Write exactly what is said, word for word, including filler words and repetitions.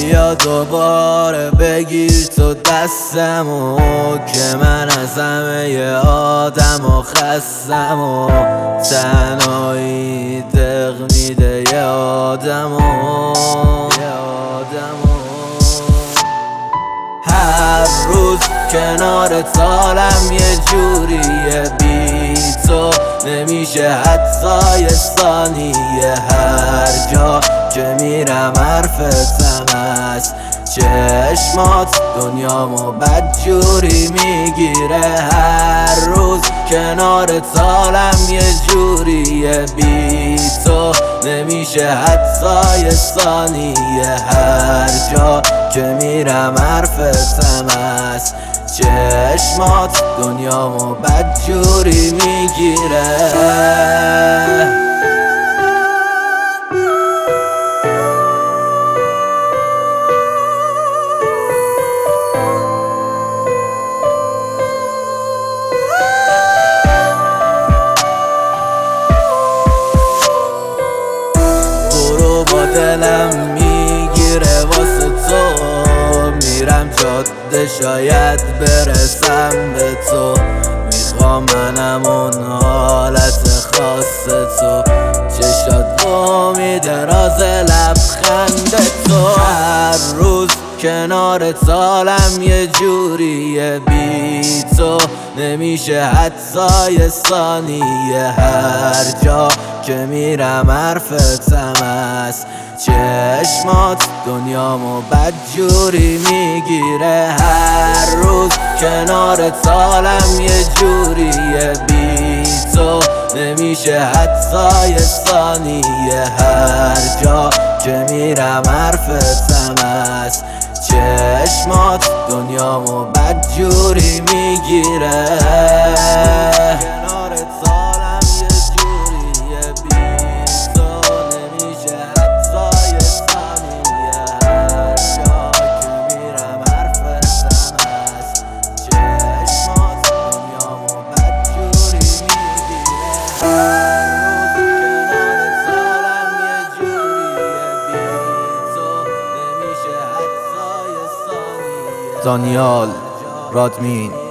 بیا دوباره بگیر تو دستمو که من از همه آدم و خستم و تنهایی دق میده یه آدمو هر روز کنارت حالم یه جوریه بی تو نمیشه حتی یه ثانیه هر جا که میرم حرفتم هست چشمات دنیامو بدجوری میگیره هر روز کنارت حالم یه جوریه بی تو نمیشه حتی یه ثانیه هر جا که میرم حرفتم هست چشمات دنیامو بدجوری میگیره دلم میگیره واسه تو میرم جاده شاید برسم به تو میخوام منم اون حالت خاص تو چشات امیده راز لبخند تو هر روز کنارت حالم یه جوریه بی تو نمیشه حتی یه ثانیه هر جا که میرم حرفتم هست چشمات دنیامو بدجوری میگیره هر روز کنارت حالم یه جوریه بی تو نمیشه حتی یه ثانیه هر جا که میرم حرفتم هست چشمات دنیامو بدجوری میگیره دانیال رادمین